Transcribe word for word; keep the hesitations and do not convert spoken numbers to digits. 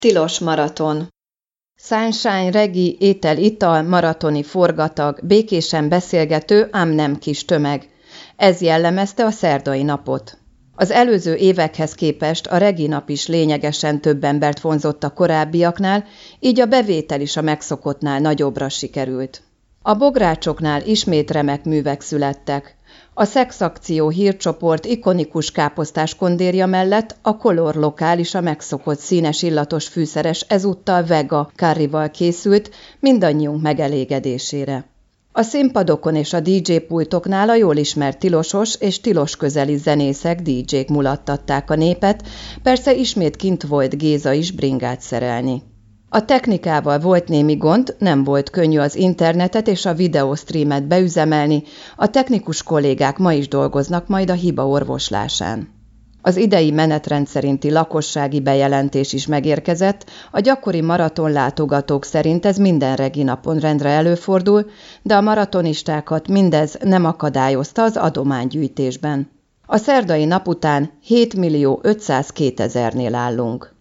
Tilos maraton. Sunshine, regi, étel-ital, maratoni forgatag, békésen beszélgető, ám nem kis tömeg. Ez jellemezte a szerdai napot. Az előző évekhez képest a regi nap is lényegesen több embert vonzott a korábbiaknál, így a bevétel is a megszokottnál nagyobbra sikerült. A bográcsoknál ismét remek művek születtek. A Szexakció hírcsoport ikonikus káposztás kondérja mellett a Color Lokál is a megszokott színes illatos fűszeres ezúttal vega curryval készült, mindannyiunk megelégedésére. A színpadokon és a dé dzsé pultoknál a jól ismert tilosos és tilos közeli zenészek, dé dzsék mulattatták a népet, persze ismét kint volt Géza is bringát szerelni. A technikával volt némi gond, nem volt könnyű az internetet és a videóstreamet beüzemelni, a technikus kollégák ma is dolgoznak majd a hiba orvoslásán. Az idei menetrend szerinti lakossági bejelentés is megérkezett, a gyakori maraton látogatók szerint ez minden regi napon rendre előfordul, de a maratonistákat mindez nem akadályozta az adománygyűjtésben. A szerdai nap után hétmillió ötszázkétezernél állunk.